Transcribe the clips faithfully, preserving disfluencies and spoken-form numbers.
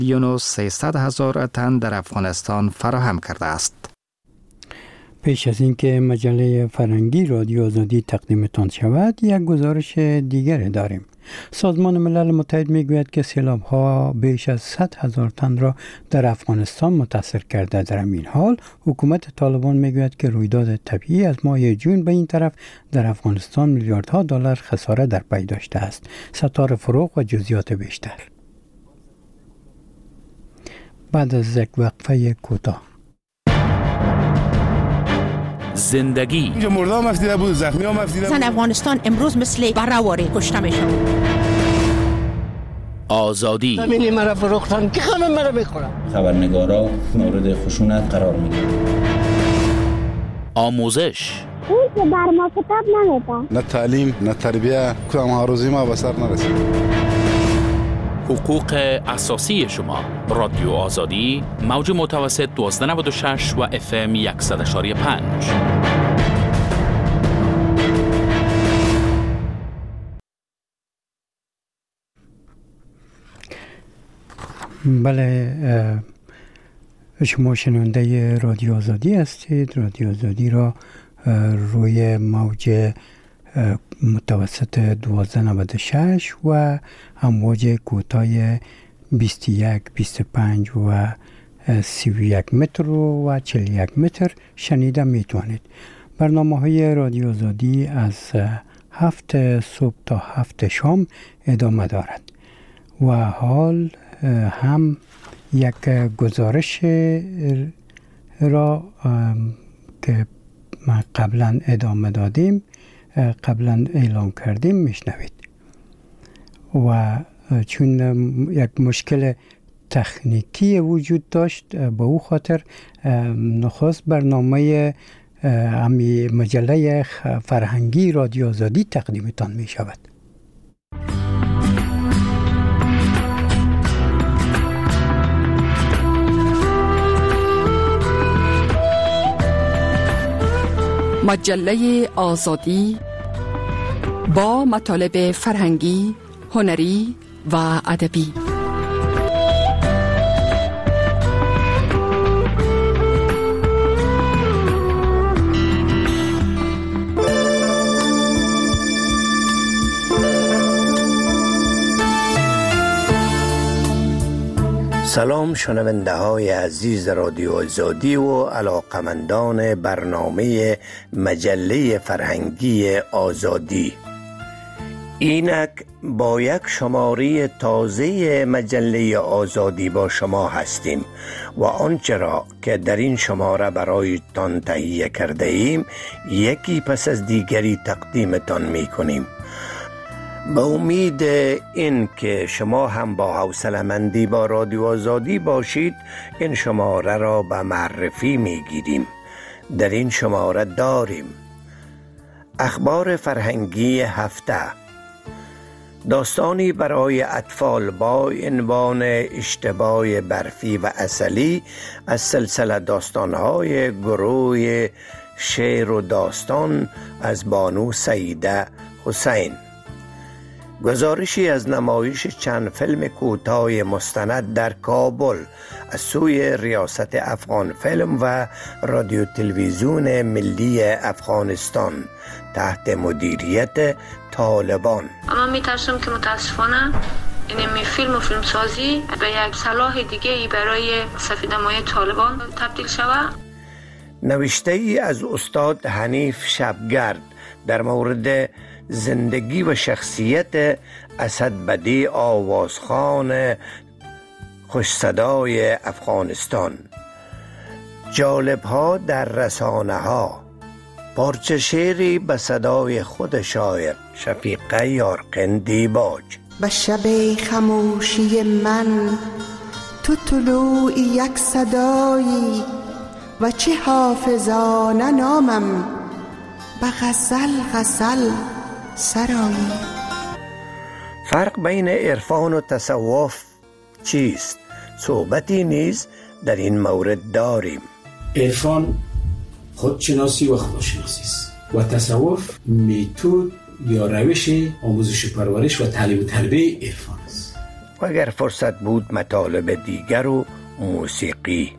میلیون و سیصد هزار تن در افغانستان فراهم کرده است. پیش از اینکه مجله فرهنگی رادیو آزادی تقدیمتان شود، یک گزارش دیگر داریم. سازمان ملل متحد میگوید که سیلاب‌ها بیش از صد هزار تن را در افغانستان متاثر کرده. در این حال حکومت طالبان میگوید که رویداد طبیعی از ماه جون به این طرف در افغانستان میلیاردها دلار خسارت در پی داشته است. ستاره فروغ و جزئیات بیشتر بعد از یک وقفه کوتاه. زندگی اینجا مرده هم افتیده بود، زخمی هم افتیده بود. زن افغانستان امروز مثل برهواری کشته میشن. آزادی همینی مرا فروختن که همه مرا میخورن. خبرنگارا مورد خشونت قرار میگیرن. آموزش اون که بر ما کتاب نمیده. نه تعلیم نه تربیه، کدام هاروزی ما به سر نرسید. حقوق اساسی شما. رادیو آزادی، موج متوسط دوازده نود و شش و اف ام صد و پنج. بله، شما شنونده رادیو آزادی هستید. رادیو آزادی را روی موج متوسط دوازده نود و شش و امواج کوتاه بیست و یک، بیست و پنج و سی و یک متر و چهل و یک متر شنیده میتوانید. برنامه های رادیو آزادی از هفت صبح تا هفت شام ادامه دارد و حال هم یک گزارش را که قبلا ادامه دادیم قبلا اعلام کردیم میشنوید. و چون یک مشکل تکنیکی وجود داشت، به او خاطر نخست برنامه امی مجله فرهنگی رادیو آزادی تقدیمتان می شود. مجله آزادی با مطالب فرهنگی، هنری و ادبی. سلام شنونده های عزیز رادیو آزادی و علاقمندان برنامه مجله فرهنگی آزادی. اینک با یک شماره تازه مجله آزادی با شما هستیم و آنچه را که در این شماره برایتان تهیه کرده ایم یکی پس از دیگری تقدیمتان می کنیم. به امید این که شما هم با حوصله‌مندی با رادیو آزادی باشید، این شماره را به معرفی می گیریم. در این شماره داریم اخبار فرهنگی هفته، داستانی برای اطفال با عنوان اشتباه برفی و عسلی از سلسله داستان‌های گروه شعر و داستان از بانو سعیده حسین، گزارشی از نمایش چند فیلم کوتاه مستند در کابل از سوی ریاست افغان فیلم و رادیو تلویزیون ملی افغانستان تحت مدیریت طالبان. اما میترسم که متاسفانه این فیلم و فیلمسازی به یک سلاح دیگه ای برای سفیدمای طالبان تبدیل شود. نوشته ای از استاد حنیف شبگرد در مورد زندگی و شخصیت اسدبدی آوازخان خوشصدای افغانستان. جالب‌ها در رسانه ها، پارچه شعری به صدای خود شاعر شفیقه یارقندی باج. به شب خموشی من تو طلوع یک صدایی و چه حافظانه نامم به غزل غزل سرایی. فرق بین عرفان و تصوف چیست؟ صحبتی نیز در این مورد داریم. عرفان خودشناسی و خداشناسی است و تصوف میتود یا روش آموزش و پرورش و تعلیم و تربیه عرفان است. و اگر فرصت بود مطالب دیگر و موسیقی.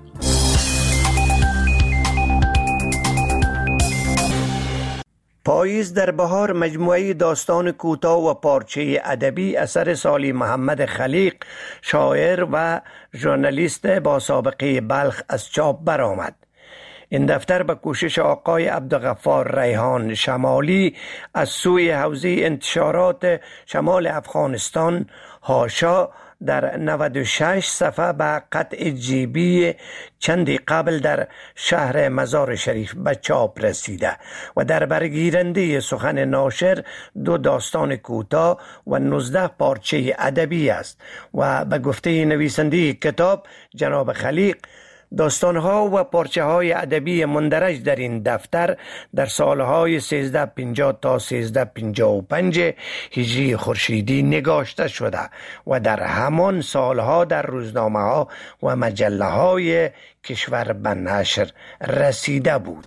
پاییز در بهار مجموعه داستان کوتاه و پارچه ادبی اثر سالی محمد خلیق، شاعر و ژورنالیست با سابقه بلخ از چاپ برآمد. این دفتر به کوشش آقای عبدالغفار ریحان شمالی از سوی حوزه انتشارات شمال افغانستان هاشا در نود و شش صفحه به قطع جیبی چندی قبل در شهر مزار شریف به چاپ رسیده و در برگیرنده سخن ناشر دو داستان کوتاه و نوزده پارچه ادبی است و به گفته نویسنده کتاب جناب خلیق، داستانها و پارچه های ادبی مندرج در این دفتر در سالهای سیزده پنجاه تا سیزده پنجاه و پنج هجری خورشیدی نگاشته شده و در همان سالها در روزنامه ها و مجله های کشور به نشر رسیده بود.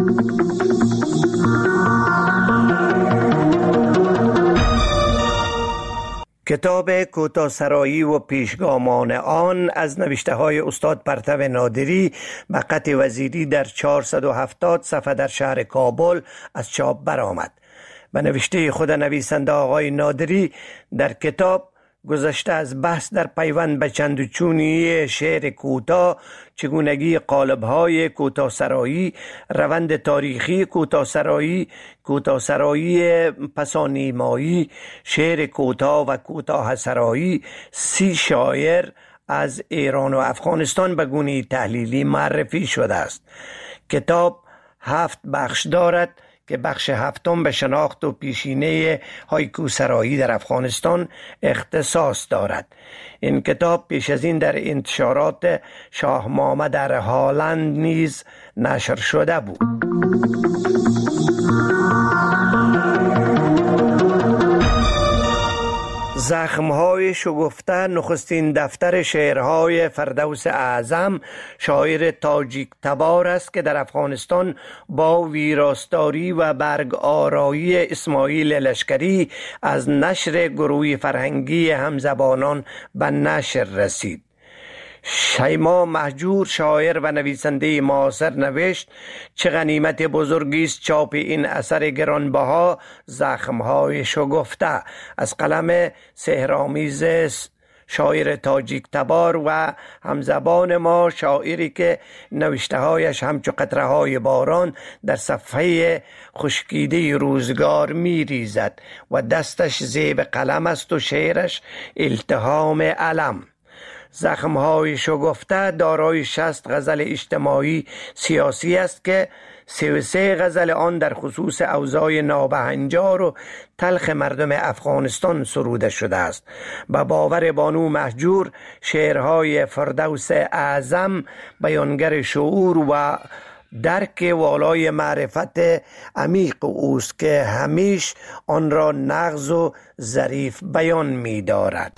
کتاب کوتاه‌سرایی و پیشگامان آن از نوشته های استاد پرتو نادری به قطع وزیری در چهارصد و هفتاد صفحه در شهر کابل از چاپ برآمد. به نوشته خود نویسنده آقای نادری در کتاب گذشته از بحث در پیوند به چند و چونی شعر کوتاه، چگونگی قالب‌های کوتاه‌سرایی، روند تاریخی کوتاه‌سرایی، کوتاه‌سرایی پسانیمایی، شعر کوتاه و کوتاه‌سرایی، سی شاعر از ایران و افغانستان به گونه تحلیلی معرفی شده است. کتاب هفت بخش دارد که بخش هفتم به شناخت و پیشینه هایکوسرایی در افغانستان اختصاص دارد. این کتاب پیش از این در انتشارات شاهنامه در هالند نیز نشر شده بود. زخم‌های شگفته نخستین دفتر شعرهای فردوس اعظم، شاعر تاجیک تبار است که در افغانستان با ویراستاری و برگ آرایی اسماعیل لشکری از نشر گروه فرهنگی همزبانان به نشر رسید. شیما مهجور، شاعر و نویسنده معاصر، نوشت: چه غنیمت بزرگی است چاپ این اثر گرانبها زخم‌های شگفته از قلم سحرآمیز شاعر تاجیک تبار و همزبان ما، شاعری که نوشته‌هایش همچو قطره‌های باران در صفحه خشکیده روزگار می‌ریزد و دستش زیب قلم است و شعرش التهام علم. زخم‌های شگفته دارای شصت غزل اجتماعی سیاسی است که سی و سه غزل آن در خصوص اوضاع نابهنجار و تلخ مردم افغانستان سروده شده است. به باور بانو مهجور، شعرهای فردوس اعظم بیانگر شعور و درک والای معرفت عمیق اوست که همیش آن را نغز و ظریف بیان می دارد.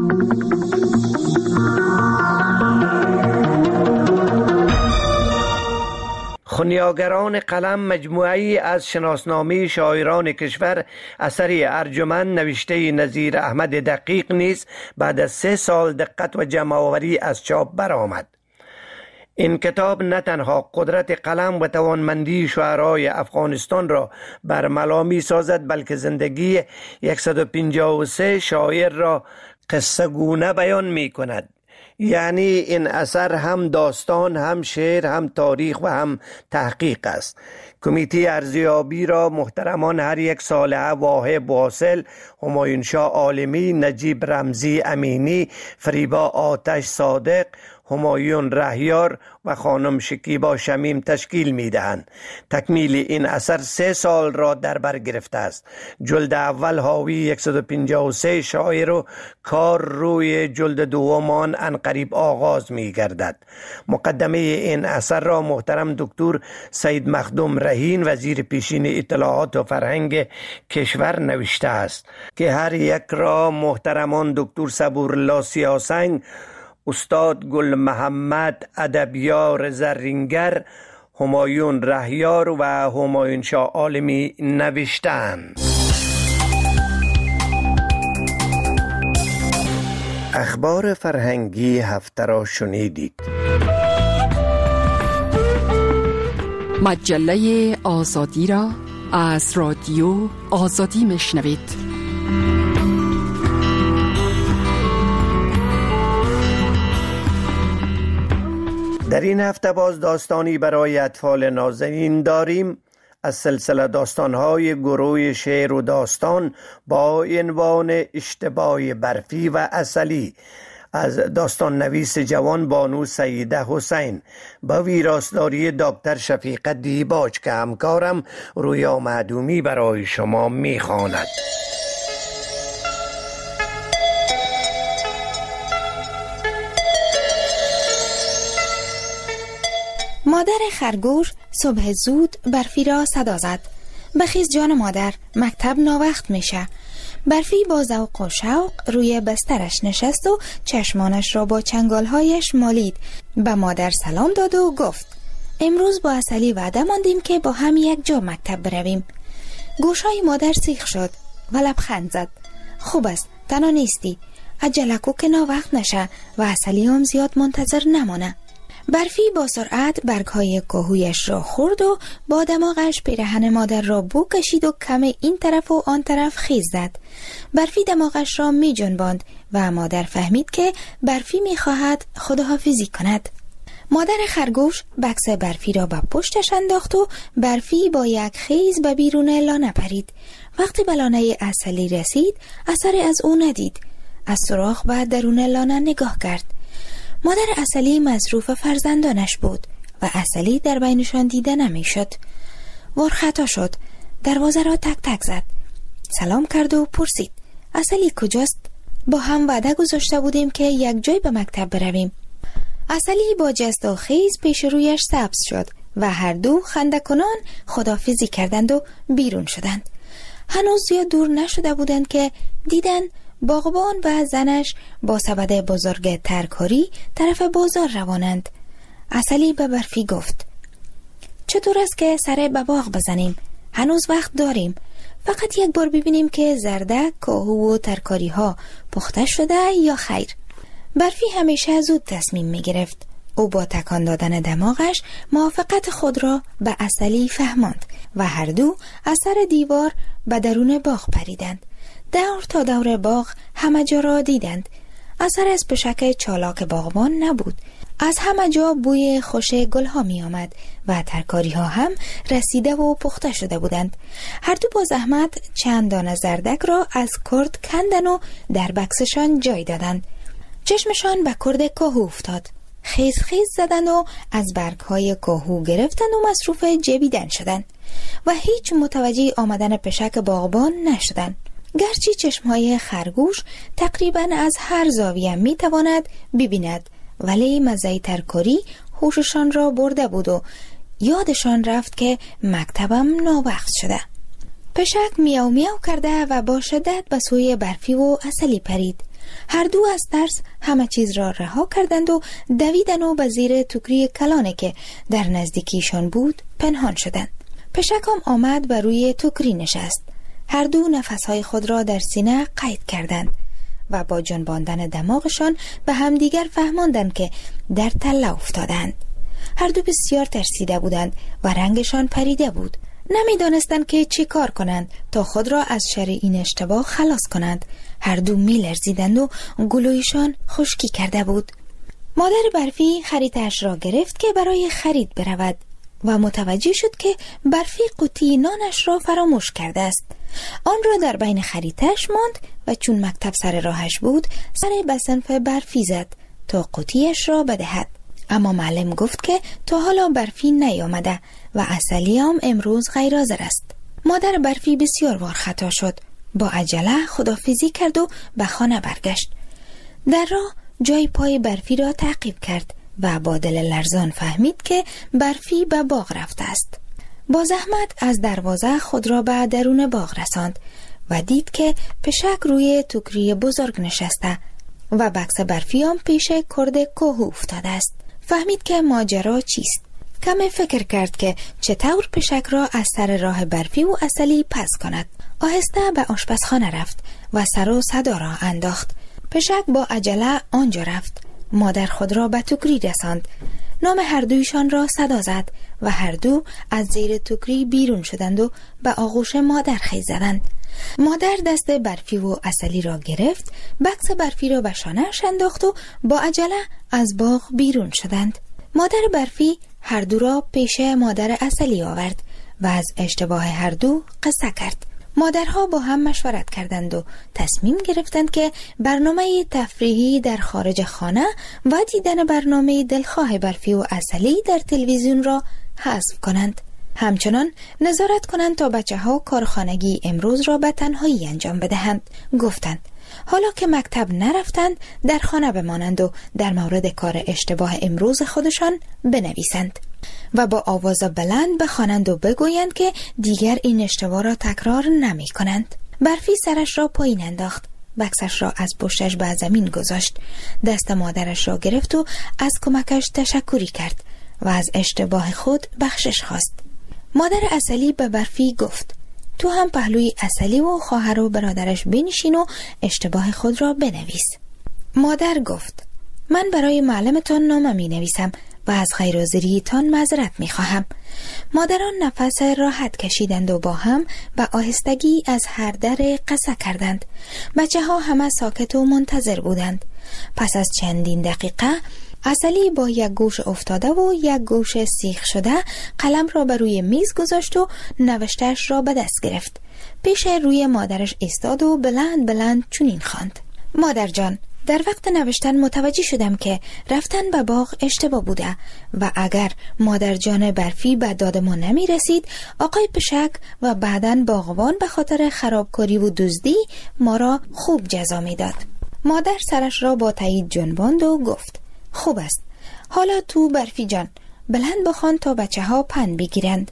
خونیاگران قلم مجموعه‌ای از شناسنامه شاعران کشور اثری ارجمند نوشته نظیر احمد دقیق نیز بعد از سه سال دقت و جمع‌آوری از چاپ برآمد. این کتاب نه تنها قدرت قلم و توانمندی شاعرای افغانستان را برملا می سازد، بلکه زندگی صد و پنجاه و سه شاعر را قصه گونه بیان می کند. یعنی این اثر هم داستان، هم شعر، هم تاریخ و هم تحقیق است. کمیته ارزیابی را محترمان هر یک صالحه واهب واصل، همایون شاه عالمی، نجیب رمزی امینی، فریبا آتش صادق، همایون رهیار و خانم شکیبا شمیم تشکیل می دهند. تکمیل این اثر سه سال را در بر گرفته است. جلد اول حاوی صد و پنجاه و سه شاعر و کار روی جلد دومان انقریب آغاز می گردد. مقدمه این اثر را محترم دکتر سید مخدوم رهین، وزیر پیشین اطلاعات و فرهنگ کشور نوشته است که هر یک را محترمان دکتر صبورالله سیاسنگ، استاد گل محمد ادبیار زرینگر، همایون رهیار و همایون شاه عالمی نوشتند. اخبار فرهنگی هفته را شنیدید. مجله آزادی را از رادیو آزادی میشنوید. در این هفته باز داستانی برای اطفال نازنین داریم از سلسله داستان‌های گروه شعر و داستان با عنوان اشتباه برفی و عسلی از داستان نویس جوان بانو سیده حسین با ویراستاری دکتر شفیقه دیباج که همکارم رویا معدومی برای شما میخواند. مادر خرگوش صبح زود برفی را صدا زد. بخیز جان مادر، مکتب ناوقت میشه. برفی با ذوق و شوق روی بسترش نشست و چشمانش را با چنگالهایش مالید. به مادر سلام داد و گفت امروز با عسلی وعده ماندیم که با هم یک جا مکتب برویم. گوشای مادر سیخ شد و لبخند زد. خوب است، تنها نیستی. عجله کو که ناوقت نشه و عسلی هم زیاد منتظر نمانه. برفی با سرعت برگهای کاهویش را خورد و با دماغش پیرهن مادر را بو کشید و کم این طرف و آن طرف خیز زد. برفی دماغش را می جنباند و مادر فهمید که برفی می خواهد خداحافظی کند. مادر خرگوش بکس برفی را به پشتش انداخت و برفی با یک خیز به بیرون لانه پرید. وقتی به لانه عسلی رسید اثر از او ندید. از سوراخ به درون لانه نگاه کرد. مادر عسلی مصروف فرزندانش بود و عسلی در بینشان دیده نمی شد. وار خطا شد. دروازه را تک تک زد. سلام کرد و پرسید عسلی کجاست؟ با هم وعده گذاشته بودیم که یک جای به مکتب برویم. عسلی با جست و خیز پیش رویش سبز شد و هر دو خنده کنان خداحافظی کردند و بیرون شدند. هنوز زیاد دور نشده بودند که دیدند باغبان و زنش با سبد بزرگ ترکاری طرف بازار روانند. عسلی به برفی گفت چطور است که سر به باغ بزنیم؟ هنوز وقت داریم. فقط یک بار ببینیم که زردک، کاهو و ترکاری ها پخته شده یا خیر. برفی همیشه زود تصمیم می گرفت. او با تکان دادن دماغش موافقت خود را به عسلی فهماند و هر دو از سر دیوار به درون باغ پریدند. دور تا دور باغ همه جا را دیدند. اثر از پشک چالاک باغبان نبود. از همه جا بوی خوش گل ها می آمد و ترکاری ها هم رسیده و پخته شده بودند. هر دو با زحمت چند دانه زردک را از کرد کندن و در بکسشان جای دادند. چشمشان به کرد کاهو افتاد. خیز خیز زدند و از برگ های کاهو گرفتند و مصروف جبیدن شدند و هیچ متوجه آمدن پشک باغبان نشدند. گرچه چشمهای خرگوش تقریبا از هر زاویه می تواند ببیند، ولی مزه ترکاری هوششان را برده بود و یادشان رفت که مکتبم ناوقت شده. پشک میاو میاو کرده و با شدت به سوی برفی و عسلی پرید. هر دو از ترس همه چیز را رها کردند و دویدن و به زیر توکری کلانه که در نزدیکیشان بود پنهان شدند. پشک هم آمد و روی توکری نشست. هر دو نفسهای خود را در سینه قید کردند و با جنباندن دماغشان به همدیگر فهماندند که در تله افتادند. هر دو بسیار ترسیده بودند و رنگشان پریده بود. نمی دانستند که چی کار کنند تا خود را از شر این اشتباه خلاص کنند. هر دو می لرزیدند و گلویشان خشکی کرده بود. مادر برفی خریدش را گرفت که برای خرید برود و متوجه شد که برفی قوطی نانش را فراموش کرده است. آن را در بین خریدش ماند و چون مکتب سر راهش بود سر به صنف برفی زد تا قوطیش را بدهد. اما معلم گفت که تا حالا برفی نیامده و عسلی هم امروز غیر حاضر است. مادر برفی بسیار وار خطا شد. با عجله خداحافظی کرد و به خانه برگشت. در راه جای پای برفی را تعقیب کرد و با دل لرزان فهمید که برفی به باغ رفته است. با زحمت از دروازه خود را به درون باغ رساند و دید که پشک روی توکری بزرگ نشسته و بکس برفی هم پیش کرد کوه افتاده است. فهمید که ماجرا چیست. کمی فکر کرد که چطور پشک را از سر راه برفی و عسلی پس کند. آهسته به آشپزخانه رفت و سر و صدا را انداخت. پشک با عجله آنجا رفت. مادر خود را به توکری رساند. نام هر دویشان را صدا زد و هر دو از زیر توکری بیرون شدند و به آغوش مادر خیز زدند. مادر دست برفی و عسلی را گرفت، بکس برفی را به شانه‌اش انداخت و با عجله از باغ بیرون شدند. مادر برفی هر دو را پیش مادر عسلی آورد و از اشتباه هر دو قصه کرد. مادرها با هم مشورت کردند و تصمیم گرفتند که برنامه تفریحی در خارج خانه و دیدن برنامه دلخواه برفی و عسلی در تلویزیون را حذف کنند. همچنان نظارت کنند تا بچه ها کارخانگی امروز را به تنهایی انجام بدهند. گفتند حالا که مکتب نرفتند در خانه بمانند و در مورد کار اشتباه امروز خودشان بنویسند و با آواز بلند بخوانند و بگویند که دیگر این اشتباه را تکرار نمی کنند. برفی سرش را پایین انداخت، بکسش را از پشتش به زمین گذاشت، دست مادرش را گرفت و از کمکش تشکری کرد و از اشتباه خود بخشش خواست. مادر عسلی به برفی گفت تو هم پهلوی عسلی و خواهر و برادرش بنشین و اشتباه خود را بنویس. مادر گفت من برای معلمتان نامه می نویسم و از غیرحاضریتان معذرت می خواهم. مادران نفس راحت کشیدند و با هم به آهستگی از هر در قصه کردند. بچه ها همه ساکت و منتظر بودند. پس از چندین دقیقه عسلی با یک گوش افتاده و یک گوش سیخ شده قلم را بر روی میز گذاشت و نوشته‌اش را به دست گرفت. پیش روی مادرش ایستاد و بلند بلند چنین خواند: مادر جان، در وقت نوشتن متوجه شدم که رفتن به باغ اشتباه بوده و اگر مادر جان برفی به داد ما نمی رسید، آقای پشک و بعداً باغبان به خاطر خرابکاری و دزدی ما را خوب جزا می داد. مادر سرش را با تایید جنباند و گفت: خوب است. حالا تو برفی جان بلند بخوان تا بچه ها پند بگیرند.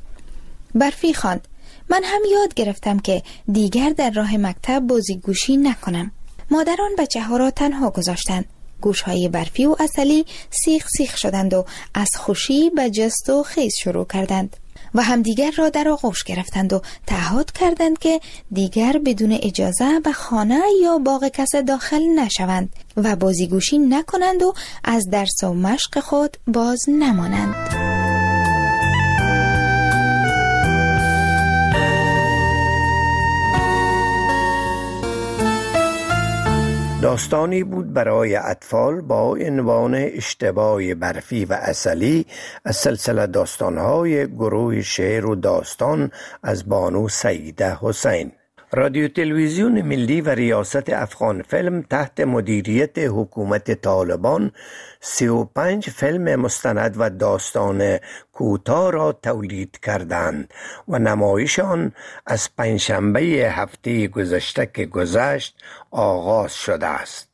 برفی خواند: من هم یاد گرفتم که دیگر در راه مکتب بازیگوشی نکنم. مادران بچه ها را تنها گذاشتند. گوش های برفی و عسلی سیخ سیخ شدند و از خوشی به جست و خیز شروع کردند و همدیگر را در آغوش گرفتند و تعهد کردند که دیگر بدون اجازه به خانه یا باغ کس داخل نشوند و بازیگوشی نکنند و از درس و مشق خود باز نمانند. داستانی بود برای اطفال با عنوان اشتباه برفی و عسلی از سلسله داستان‌های گروه شعر و داستان از بانو سعیده حسین. رادیو تلویزیون ملی و ریاست افغان فیلم تحت مدیریت حکومت طالبان سی و پنج فیلم مستند و داستان کوتاه را تولید کردند و نمایش آن از پنجشنبه هفته گذشته که گذشت آغاز شده است.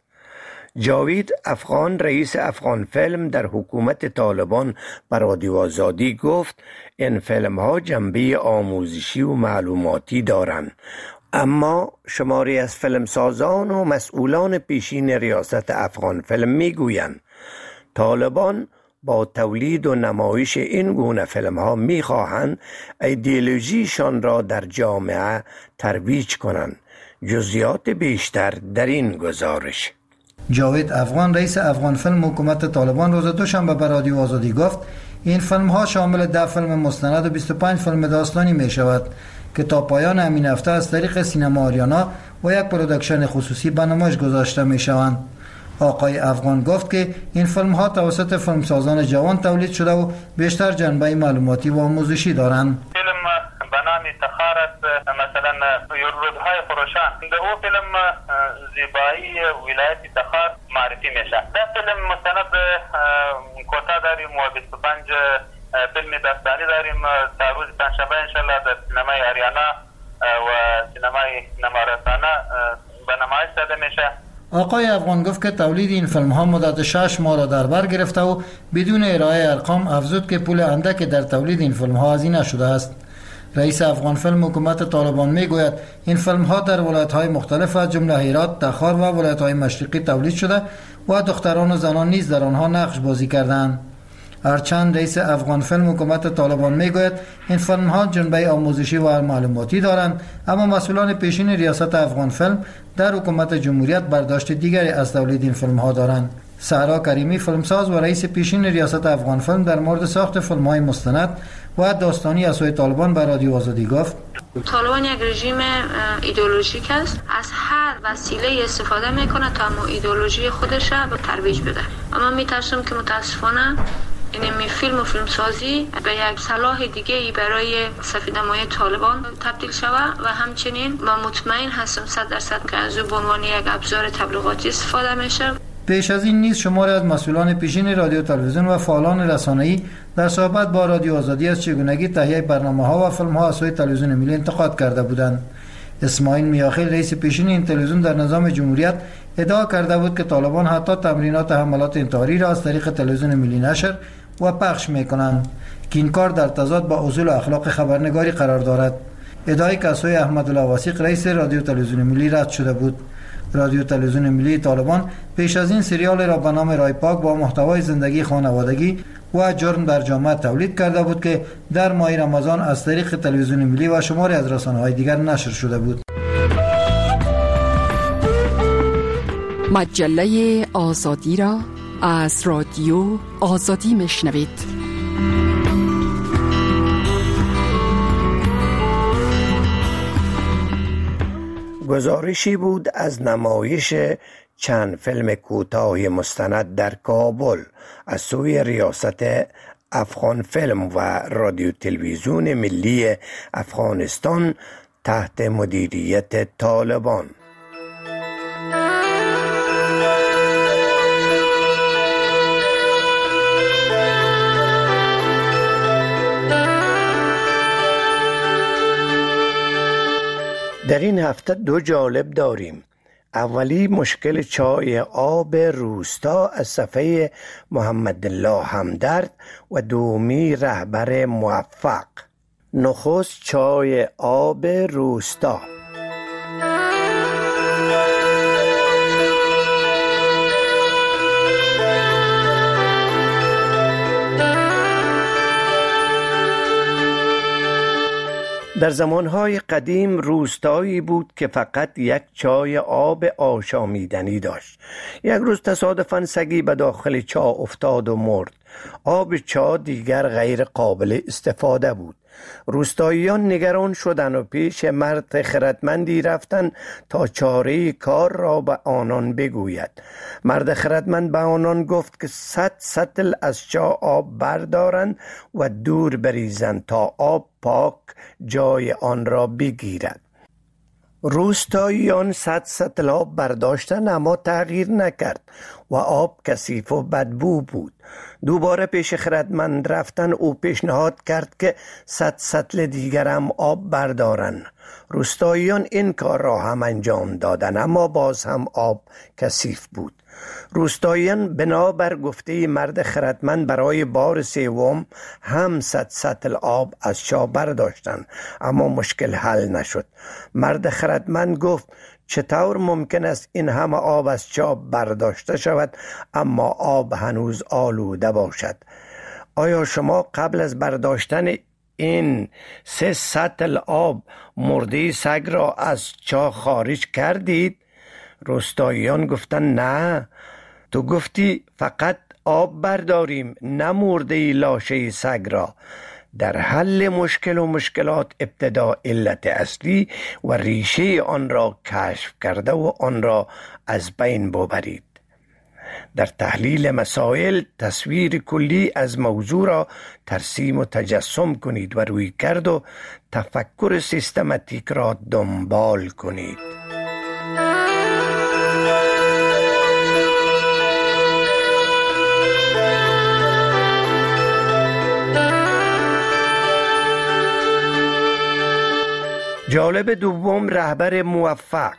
جاوید افغان رئیس افغان فیلم در حکومت طالبان بر رادیو آزادی گفت این فیلم ها جنبه آموزشی و معلوماتی دارند، اما شماری از فیلمسازان و مسئولان پیشین ریاست افغان فیلم میگویند طالبان با تولید و نمایش این گونه فیلم ها میخواهند ایدئولوژیشان را در جامعه ترویج کنند. جزئیات بیشتر در این گزارش. جاوید افغان رئیس افغان فیلم حکومت طالبان روز دوشنبه به رادیو آزادی گفت این فیلم ها شامل ده فیلم مستند و بیست و پنج فیلم داستانی می شود که تا پایان همین هفته از طریق سینما آریانا و یک پروداکشن خصوصی به نمایش گذاشته می شوند. آقای افغان گفت که این فیلم ها توسط فیلمسازان جوان تولید شده و بیشتر جنبه معلوماتی و آموزشی دارند. فیلم به نام تخار است، مثلا رودهای خروشان در او فیلم زیبایی ولایت تخار معرفی میشه. در فیلم مستند کوتاه داریم و بیست و پنج فیلم داستانی داریم. تا روز پنجشنبه انشالله در سینمای آریانا و سینمای نمارسانه به نمایش داده میشه. آقای افغان گفت که تولید این فیلم ها مدت شش ماه را در بر گرفته و بدون ارائه ارقام افزود که پول اندک در تولید این فیلم ها هزینه شده است. رئیس افغان فیلم حکومت طالبان میگوید این فیلم ها در ولایت های مختلف از جمله هرات، تخار و ولایت های مشرقی تولید شده و دختران و زنان نیز در آنها نقش بازی کردند. هرچند رئیس افغان فیلم حکومت طالبان میگوید این فیلم ها جنبه آموزشی و معلوماتی دارند، اما مسئولان پیشین ریاست افغان فیلم در حکومت جمهوریت برداشت دیگری از تولید این فیلم ها دارند. سهرا کریمی فیلمساز و رئیس پیشین ریاست افغان فیلم در مورد ساخت فیلم های مستند و داستانی از سوی طالبان به رادیو آزادی گفت: طالبان یک رژیم ایدئولوژیک است، از هر وسیله استفاده میکنه تا مو ایدئولوژی خودش را به ترویج بده. اما میترسم که متاسفانه این می فیلم و فیلم سازی به یک سلاح دیگه ای برای سفیدنمایی طالبان تبدیل شود و همچنین من مطمئن هستم صد درصد که از او به عنوان یک ابزار تبلیغاتی استفاده میشه. پیش از این نیز شماری از مسئولان پیشین رادیو تلویزیون و فعالان رسانه‌ای در صحبت با رادیو آزادی از چگونگی تهیه برنامه‌ها و فیلم‌ها از سوی تلویزیون ملی انتقاد کرده بودند. اسماعیل میاخیل رئیس پیشین این تلویزیون در نظام جمهوریت ادعا کرده بود که طالبان حتی تمرینات حملات انتحاری را از طریق تلویزیون ملی نشر و پخش می‌کنند که این کار در تضاد با اصول و اخلاق خبرنگاری قرار دارد. ادعای که از سوی احمدالله واسیق رئیس رادیو تلویزیون ملی رد شده بود. رادیو تلویزیون ملی طالبان پیش از این سریال را به نام رای پاک با محتوای زندگی خانوادگی و جرم در جامعه تولید کرده بود که در ماه رمضان از طریق تلویزیون ملی و شماری از رسانه‌های دیگر نشر شده بود. مجله آزادی را از رادیو آزادی میشنوید. گزارشی بود از نمایش چند فیلم کوتاه مستند در کابل از سوی ریاست افغان فیلم و رادیو تلویزیون ملی افغانستان تحت مدیریت طالبان. در این هفته دو جالب داریم. اولی مشکل چای آب روستا از صفحه محمد الله همدرد و دومی رهبر موفق. نخست چای آب روستا. در زمانهای قدیم روستایی بود که فقط یک چای آب آشامیدنی داشت. یک روز تصادفاً سگی به داخل چا افتاد و مرد. آب چا دیگر غیر قابل استفاده بود. روستاییان نگران شدند و پیش مرد خردمندی رفتند تا چاره کار را به آنان بگوید. مرد خردمند به آنان گفت که صد سطل از چا آب بردارند و دور بریزند تا آب پاک جای آن را بگیرد. روستاییان صد سطل آب برداشتند اما تغییر نکرد و آب کثیف و بدبو بود. دوباره پیش خردمند رفتن، او پیشنهاد کرد که صد سطل دیگر هم آب بردارن. روستاییان این کار را هم انجام دادن اما باز هم آب کثیف بود. روستاییان بنابر گفته مرد خردمند برای بار سوم هم صد سطل آب از چا برداشتند اما مشکل حل نشد. مرد خردمند گفت چطور ممکن است این همه آب از چا برداشته شود اما آب هنوز آلوده باشد؟ آیا شما قبل از برداشتن این سه سطل آب مرده سگ را از چا خارج کردید؟ روستاییان گفتند نه، تو گفتی فقط آب برداریم، نه مرده لاشه سگ را. در حل مشکل و مشکلات ابتدا علت اصلی و ریشه آن را کشف کرده و آن را از بین ببرید. در تحلیل مسائل تصویر کلی از موضوع را ترسیم و تجسم کنید و روی کرد و تفکر سیستماتیک را دنبال کنید. جالب دوم رهبر موفق.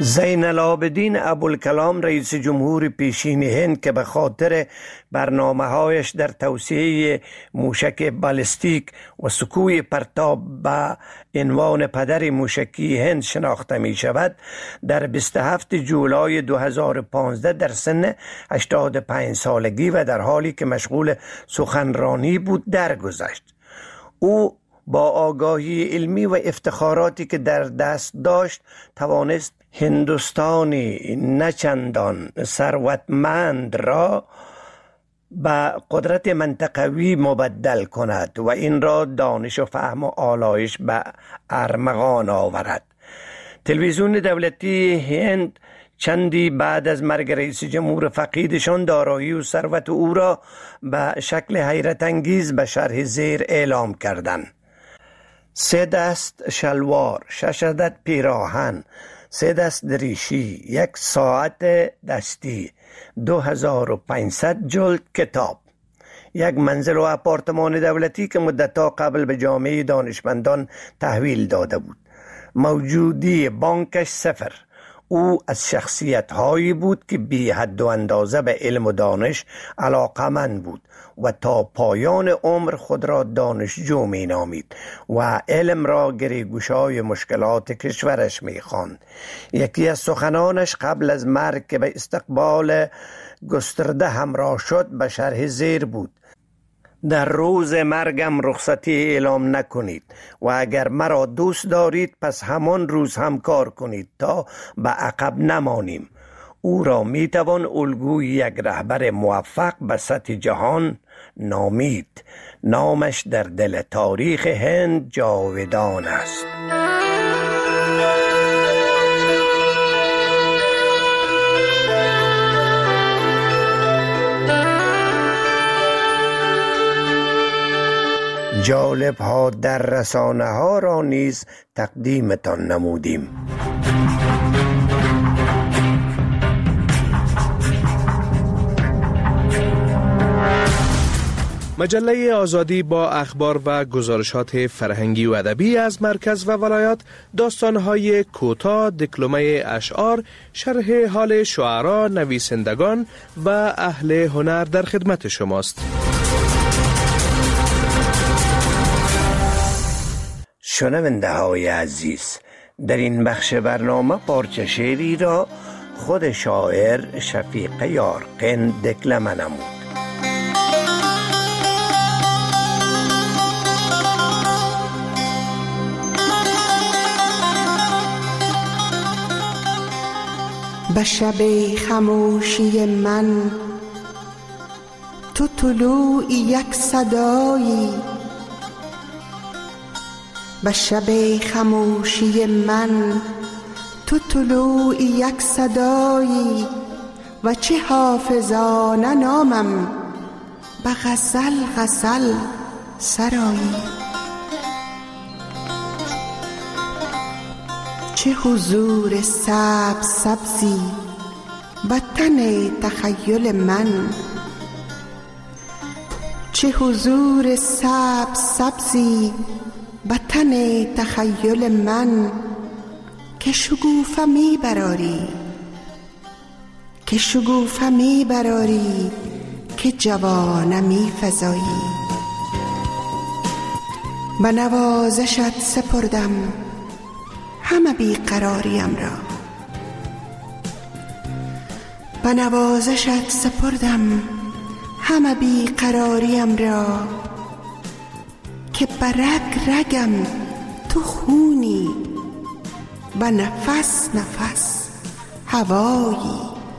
زین العابدین ابوالکلام رئیس جمهور پیشین هند که به خاطر برنامه‌هایش در توسعه موشک بالستیک و سکوی پرتاب به عنوان پدر موشکی هند شناخته می شود، در بیست و هفتم جولای دو هزار و پانزده در سن هشتاد و پنج سالگی و در حالی که مشغول سخنرانی بود درگذشت. او با آگاهی علمی و افتخاراتی که در دست داشت توانست هندوستانی نچندان ثروتمند را به قدرت منطقوی مبدل کند و این را دانش و فهم و آلایش به ارمغان آورد. تلویزیون دولتی هند چندی بعد از مرگ رئیس جمهور فقیدشان دارایی و ثروت او را به شکل حیرت انگیز به شرح زیر اعلام کردند: سه دست شلوار، شش عدد پیراهن، سه دست دریشی، یک ساعت دستی، دو هزار و پانصد جلد کتاب، یک منزل و آپارتمان دولتی که مدتها قبل به جامعه دانشمندان تحویل داده بود. موجودی بانکش صفر. او از شخصیت هایی بود که بی حد و اندازه به علم و دانش علاقمند بود و تا پایان عمر خود را دانشجو می نامید و علم را گریگوشای مشکلات کشورش می خواند. یکی از سخنانش قبل از مرگ که به استقبال گسترده همراه شد به شرح زیر بود: در روز مرگم رخصتی اعلام نکنید و اگر مرا دوست دارید پس همان روز هم کار کنید تا به عقب نمانیم. او را می توان الگوی یک رهبر موفق به سطح جهان نامید. نامش در دل تاریخ هند جاودان است. جالب ها در رسانه ها را نیز تقدیمتان نمودیم. مجله آزادی با اخبار و گزارشات فرهنگی و ادبی از مرکز و ولایات، داستان‌های کوتاه، دکلمه اشعار، شرح حال شعرا، نویسندگان و اهل هنر در خدمت شماست. شنونده های عزیز، در این بخش برنامه پارچه شعری را خود شاعر شفیق یارقین دکلمه نمود. به شب خموشی من تو طلوع یک صدایی، به شب خموشی من تو طلوع یک صدایی و چه حافظانه نامم به غزل غزل سرایی. چه حضور سبز سبزی به تن تخیل من، چه حضور سبز سبزی به تن تخیل من، که شگوفه می براری، که شگوفه می براری، که جوانه می فزایی. به نوازشت سپردم همه بیقراریم را، به نوازشت سپردم همه بیقراریم را، که برگ رگم تو خونی و نفس نفس هوایی.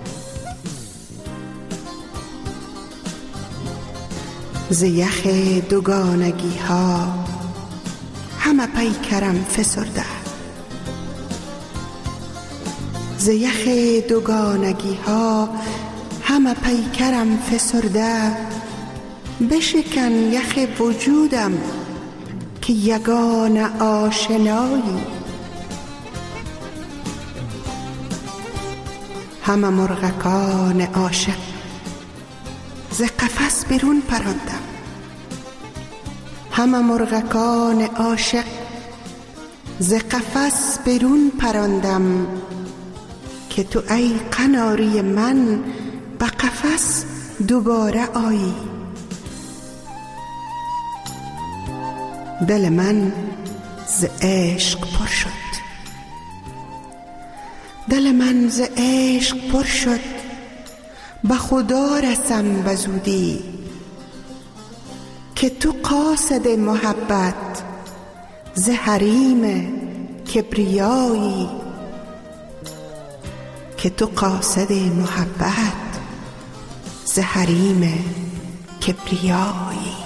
ز یخ دوگانگی ها همه پیکرم فسرده، ز یخ دوگانگی ها همه پیکرم فسرده. بشکن یخ وجودم که یگانه آشنایی. همه مرغکان عاشق ز قفس بیرون پراندم، همه مرغکان عاشق ز قفس بیرون پراندم. که تو ای قناری من به قفس دوباره آیی. دل من ز عشق پر شد، دل من ز عشق پر شد، به خدا رسم به زودی که تو قاصد محبت ز حریم کبریایی، که تو قاصد محبت ز حریم کبریایی.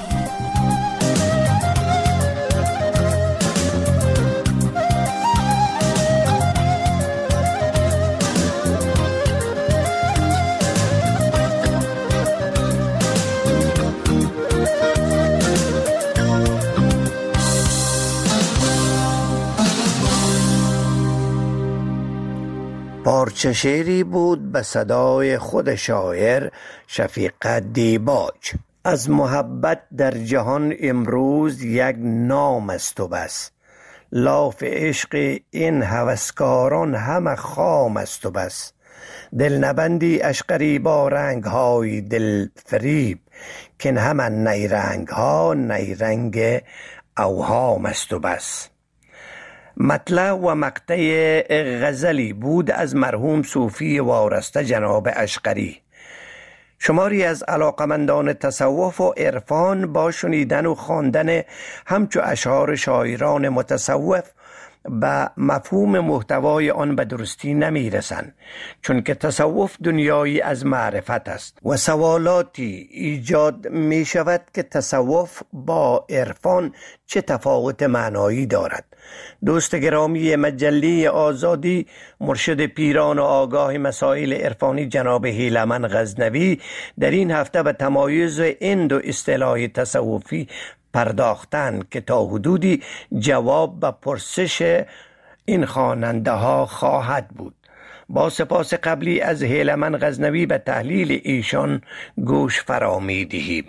پارچه شعری بود به صدای خود شاعر شفیق دیباج. از محبت در جهان امروز یک نام است و بس، لاف عشق این هوسکاران همه خام است و بس. دل نبندی اشقری با رنگ های دل فریب، که همه نیرنگ ها نیرنگ اوهام است و بس. مطلع و مقطع غزلی بود از مرحوم صوفی وارسته جناب اشقری. شماری از علاقمندان تصوف و عرفان با شنیدن و خواندن همچو اشعار شاعران متصوف به مفهوم محتوای آن به درستی نمی رسند، چون که تصوف دنیایی از معرفت است و سوالاتی ایجاد می شود که تصوف با عرفان چه تفاوت معنایی دارد. دوست گرامی مجله آزادی، مرشد پیران و آگاه مسائل عرفانی جناب هیلمن غزنوی در این هفته به تمایز این دو اصطلاح تصوفی پرداختن که تا حدودی جواب به پرسش این خواننده ها خواهد بود. با سپاس قبلی از هیلمن غزنوی به تحلیل ایشان گوش فرا می دهیم.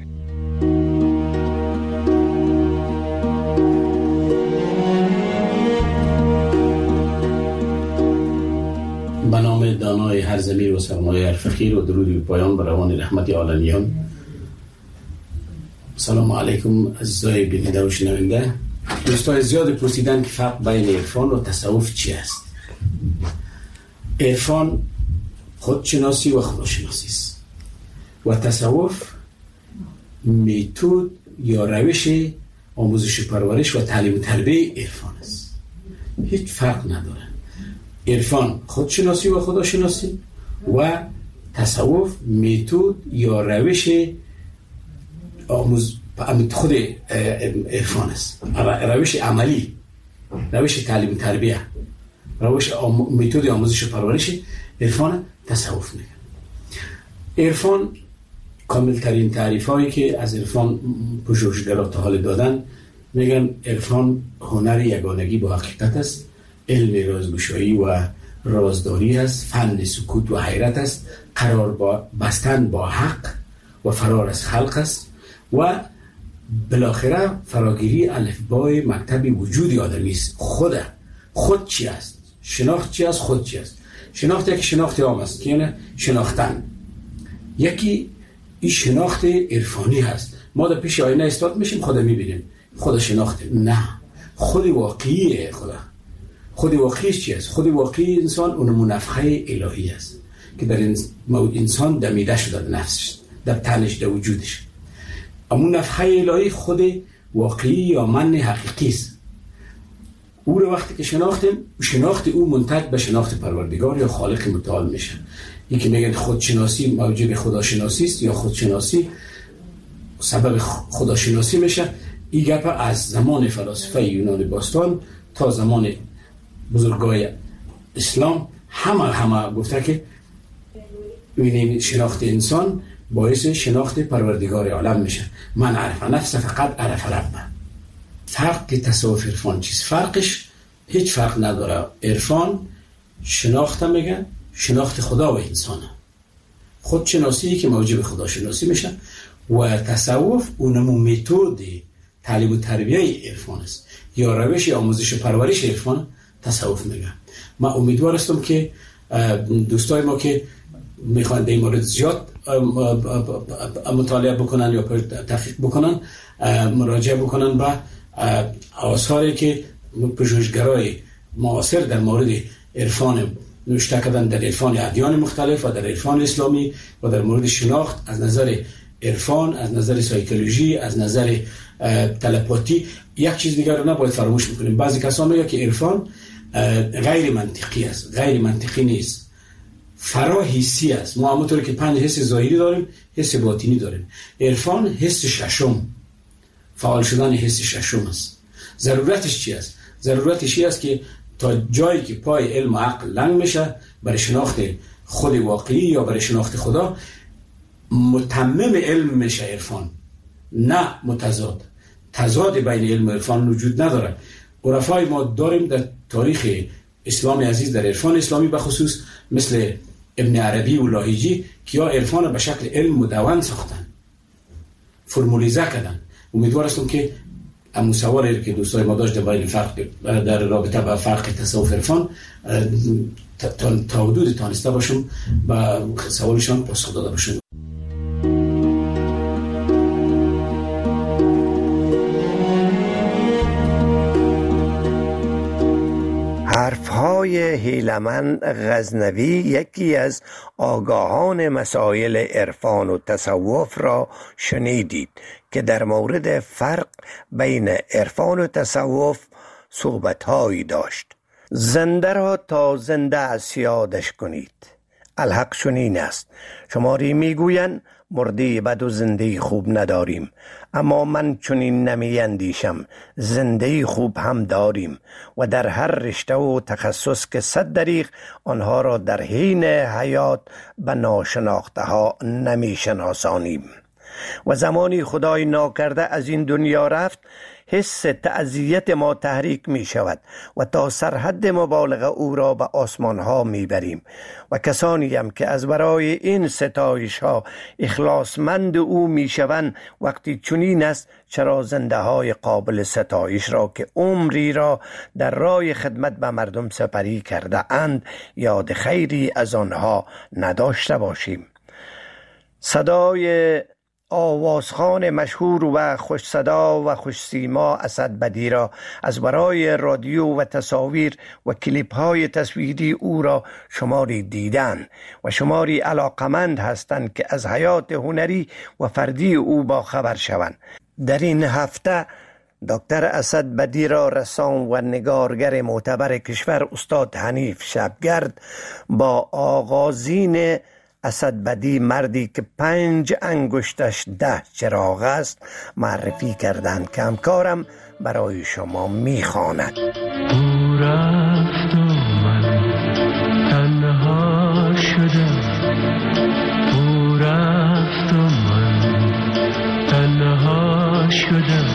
به نام دانای هر ضمیر و سرمایه هر فقیر و درودی به پایان بر روان رحمت عالمیان. سلام علیکم عزیزای بیننده و شنونده. دوستای زیاد پرسیدن که فرق بین عرفان و تصوف چی است. عرفان خودشناسی و خداشناسی است و تصوف میتود یا روش آموزش و پرورش و تعلیم و تربیه عرفان است. هیچ فرق نداره. عرفان خودشناسی و خداشناسی و تصوف میتود یا روش آموز خود عرفان است، روش عملی، روش تعلیم تربیه، روش آم... متد آموزش و پرورش عرفان تصوف میگن. عرفان کامل ترین تعریف هایی که از عرفان پژوهشگران تا حال دادن میگن عرفان هنر یگانگی با حقیقت است، علم رازگشایی و رازداری است، فن سکوت و حیرت است، قرار با بستن با حق و فرار از خلق است و بالاخره فراگیری الفبای مکتب وجودی آدمی است. خود خود چی است؟ شناخت چی است؟ خود چی است؟ شناخت یکی شناخت عام است که یعنی شناختن، یکی این شناخت عرفانی هست. ما در پیش آینه استاد میشیم، خدا میبینیم، خدا شناخته. نه، خود واقعی خدا. خود واقعی چی است؟ خود واقعی انسان اون نفخه الهی است که در انسان دمیده شده، در نفسش، در تنش، در وجودش. اما نفخه الهی خود واقعی یا من حقیقی است. او رو وقتی که شناختیم، شناخت او منتج به شناخت پروردگار یا خالق متعال میشه. این که میگن خودشناسی موجب خداشناسی است یا خودشناسی سبب خداشناسی میشه. این گپ از زمان فلاسفه یونان باستان تا زمان بزرگای اسلام همه همه گفته که ببینیم شناخت انسان باعث شناخت پروردگار عالم میشه. من عرف نفس فقط عرف رب. فرق که تصوف عرفان چیست؟ فرقش هیچ فرق نداره. عرفان شناخت میگن شناخت خدا و انسانه، خودشناسی که موجب خداشناسی میشه و تصوف اونمو متد تعلیم و تربیه عرفان است یا روش آموزش و پرورش عرفان تصوف میگن. من امیدوار هستم که دوستای ما که میخوان در این مورد زیاد مطالعه بکنن یا تحقیق بکنن مراجعه بکنن به آثاری که پژوهشگرای معاصر در مورد عرفان نوشته کردن، در عرفان ادیان مختلف و در عرفان اسلامی و در مورد شناخت از نظر عرفان، از نظر سایکولوژی، از نظر تلپاتی. یک چیز دیگر رو نباید فراموش بکنیم. بعضی کسان میگن که عرفان غیر منطقی است. غیر منطقی نیست، فرا حسی است. ما همونطور که پنج حس ظاهری داریم، حس باطنی داریم. عرفان حس ششم، فعال شدن حس ششم است. ضرورتش چی است؟ ضرورتش این است که تا جایی که پای علم و عقل لنگ میشه برای شناخت خود واقعی یا برای شناخت خدا، متمم علم میشه عرفان، نه متضاد. تضاد بین علم و عرفان وجود نداره. عرفای ما داریم در تاریخ اسلام عزیز، در عرفان اسلامی به خصوص، مثل ابن عربی و لاهیجی که یا عرفان به شکل علم مدون ساختن، فرمولیزه کردن. امیدوار هستم که امو سوالی که دوستای ما داشت بین فرق در رابطه با فرق تصوف عرفان تا حدود تانسته باشم با سوالشان پاسخ داده باشم. حرفهای هیلمن غزنوی یکی از آگاهان مسائل عرفان و تصوف را شنیدید که در مورد فرق بین عرفان و تصوف صحبت‌هایی داشت. زنده را تا زنده از یادش کنید. الحق چنین است. شماری میگویند مرده بد و زنده خوب نداریم، اما من چنین نمی اندیشم. زنده خوب هم داریم و در هر رشته و تخصص که صد دریغ آنها را در حین حیات به ناشناخته ها نمی شناسانیم. و زمانی خدای ناکرده از این دنیا رفت، حس تعزیت ما تحریک می شود و تا سرحد مبالغه او را به آسمان ها می بریم. و کسانی هم که از برای این ستایش ها اخلاصمند او می شوند، وقتی چنین است چرا زنده های قابل ستایش را که عمری را در راه خدمت به مردم سپری کرده اند یاد خیری از آنها نداشته باشیم. صدای آوازخوان مشهور و خوش صدا و خوش سیما اسد بدی را از برای رادیو و تصاویر و کلیپ های تصویری او را شماری دیدن و شماری علاقمند هستند که از حیات هنری و فردی او با خبر شوند. در این هفته دکتر اسد بدی را رسام و نگارگر معتبر کشور استاد حنیف شبگرد با آغازین اسد بدی، مردی که پنج انگشتش ده چراغ است، معرفی کردند که همکارم برای شما میخواند. او رفت و من تنها شدم، او رفت و من تنها شدم.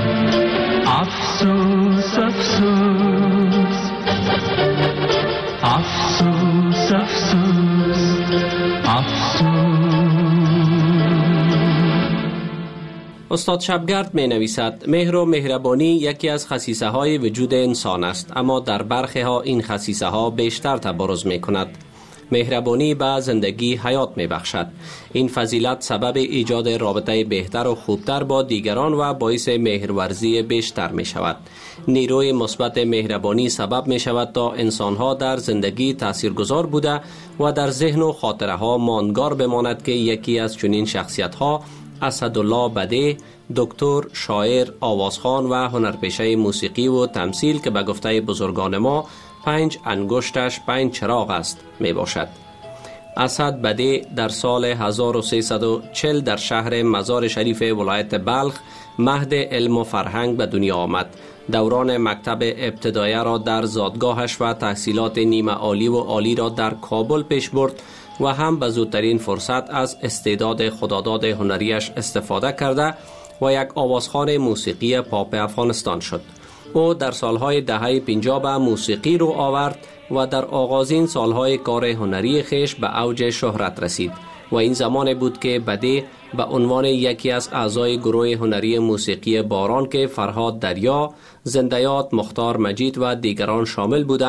افسوس افسوس افسوس افسوس استاد شبگرد می نویسد مهر و مهربانی یکی از خصیصه های وجود انسان است، اما در برخی ها این خصیصه ها بیشتر تبارز می کند. مهربانی به زندگی حیات می بخشد. این فضیلت سبب ایجاد رابطه بهتر و خوبتر با دیگران و باعث مهرورزی بیشتر می شود. نیروی مثبت مهربانی سبب می شود تا انسان ها در زندگی تاثیرگذار بوده و در ذهن و خاطره ها ماندگار بماند که یکی از چنین شخصیت ها اسدالله بدی، دکتر، شاعر، آوازخوان و هنرپیشه موسیقی و تمثیل که به گفته بزرگان ما پنج انگشتش پنج چراغ است می باشد. اسد بدی در سال هزار و سیصد و چهل در شهر مزار شریف ولایت بلخ مهد علم و فرهنگ به دنیا آمد. دوران مکتب ابتدایی را در زادگاهش و تحصیلات نیمه عالی و عالی را در کابل پیش برد و هم به زودترین فرصت از استعداد خداداد هنریش استفاده کرده و یک آوازخوان موسیقی پاپ افغانستان شد. او در سالهای دهه پنجاه به موسیقی رو آورد و در آغازین سالهای کار هنری خیش به اوج شهرت رسید و این زمان بود که بدی به عنوان یکی از اعضای گروه هنری موسیقی باران که فرهاد دریا، زندیات مختار مجید و دیگران شامل بودند،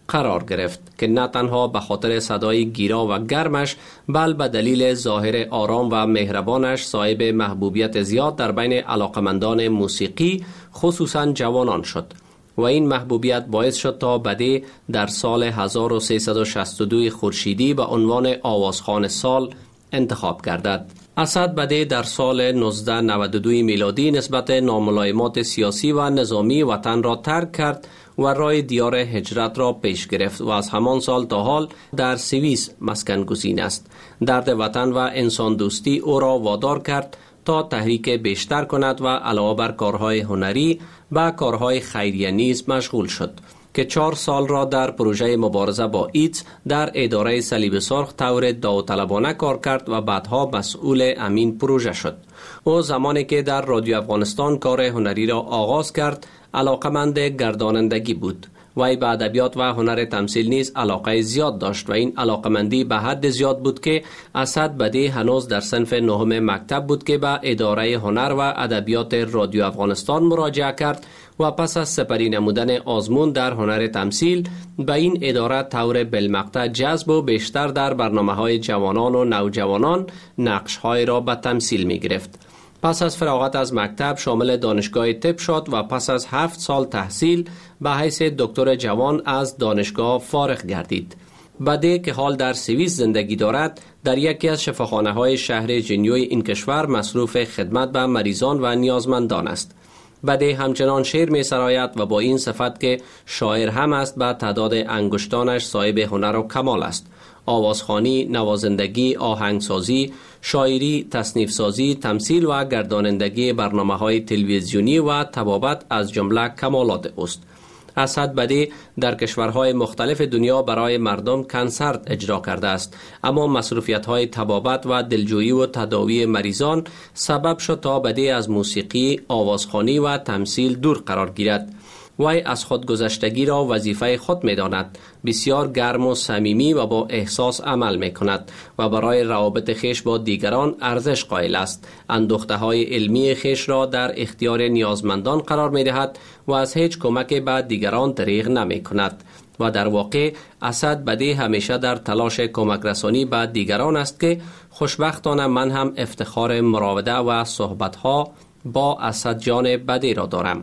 قرار گرفت که نه تنها به خاطر صدای گیرا و گرمش بل به دلیل ظاهر آرام و مهربانش صاحب محبوبیت زیاد در بین علاقمندان موسیقی خصوصا جوانان شد و این محبوبیت باعث شد تا بده در سال هزار و سیصد و شصت و دو خورشیدی به عنوان آوازخوان سال انتخاب گردد. اسد بده در سال نوزده نود و دو میلادی نسبت ناملایمات سیاسی و نظامی وطن را ترک کرد و راه دیار هجرت را پیش گرفت و از همان سال تا حال در سوئیس مسکن گزین است. درد وطن و انسان دوستی او را وادار کرد تا تحریک بیشتر کند و علاوه بر کارهای هنری و کارهای خیریه نیز مشغول شد که چهار سال را در پروژه مبارزه با ایدز در اداره صلیب سرخ طور داوطلبانه کار کرد و بعدها مسئول امین پروژه شد. او زمانی که در رادیو افغانستان کار هنری را آغاز کرد علاقمند گردانندگی بود. وی به ادبیات و هنر تمثیل نیز علاقه زیاد داشت و این علاقمندی به حد زیاد بود که اسد بدی هنوز در صنف نهم مکتب بود که به اداره هنر و ادبیات رادیو افغانستان مراجعه کرد و پس از سپری نمودن آزمون در هنر تمثیل به این اداره طور بالمقطع جذب و بیشتر در برنامه‌های جوانان و نوجوانان نقش‌های را به تمثیل می‌گرفت. پس از فراغت از مکتب شامل دانشگاه طب شد و پس از هفت سال تحصیل به حیث دکتر جوان از دانشگاه فارغ گردید. بده که حال در سوئیس زندگی دارد در یکی از شفاخانه‌های شهر ژنیوی این کشور مصروف خدمت به مریضان و نیازمندان است. بده همچنان شعر می سراید و با این صفت که شاعر هم است به تعداد انگشتانش صاحب هنر و کمال است. آوازخوانی، نوازندگی، آهنگسازی، شاعری، تصنیفسازی، تمثیل و گردانندگی برنامه‌های تلویزیونی و طبابت از جمله کمالات اوست. اسد بدی در کشورهای مختلف دنیا برای مردم کنسرت اجرا کرده است، اما مصروفیت‌های طبابت و دلجویی و تداوی مریضان سبب شد تا بدی از موسیقی، آوازخوانی و تمثیل دور قرار گیرد. وی از خودگذشتگی را وظیفه خود می داند. بسیار گرم و صمیمی و با احساس عمل می کند و برای روابط خیش با دیگران ارزش قائل است. اندوخته های علمی خیش را در اختیار نیازمندان قرار می دهد و از هیچ کمک به دیگران دریغ نمی کند. و در واقع اسد بدی همیشه در تلاش کمک رسانی به دیگران است که خوشبختانه من هم افتخار مراوده و صحبت‌ها با اسد جان بدی را دارم.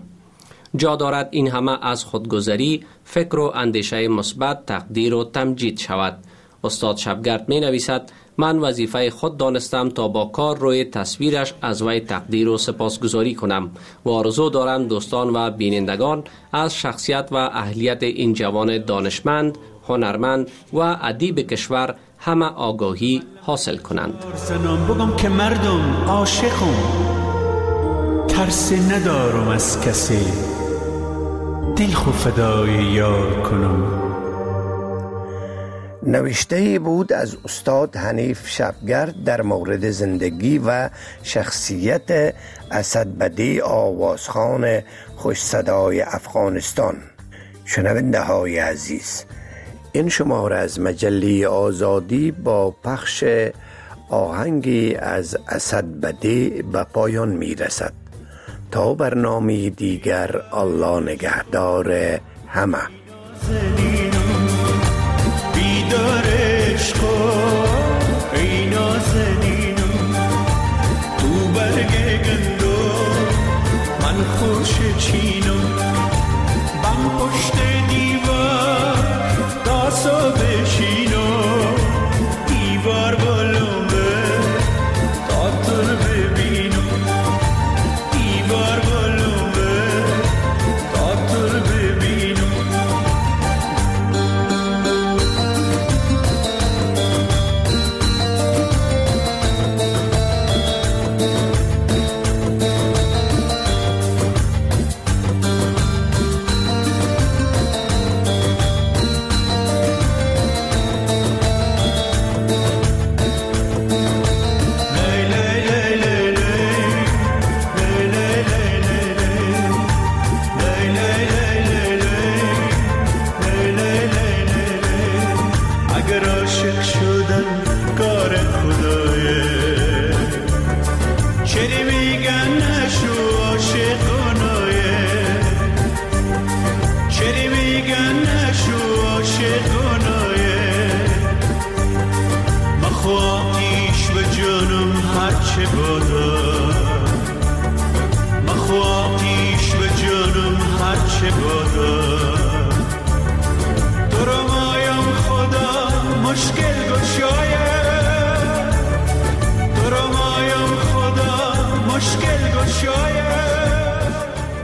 جا دارد این همه از خودگذری، فکر و اندیشه مثبت تقدیر و تمجید شود. استاد شبگرد می نویسد من وظیفه خود دانستم تا با کار روی تصویرش از وی تقدیر و سپاسگزاری کنم و آرزو دارم دوستان و بینندگان از شخصیت و اهلیت این جوان دانشمند، هنرمند و ادیب کشور همه آگاهی حاصل کنند. بگم که مردم عاشقم، ترس ندارم از کسی، دل خو فدای یار کنم. نوشته بود از استاد حنیف شبگرد در مورد زندگی و شخصیت اسد بدی آوازخوان خوش صدای افغانستان. شنونده های عزیز، این شماره از مجله آزادی با پخش آهنگی از اسد بدی به پایان می رسد. تا برنامه دیگر الله نگهدار همه. بیدار عشق ای نازنینم، تو برگ گندو من خوش چینم، بم پشت دی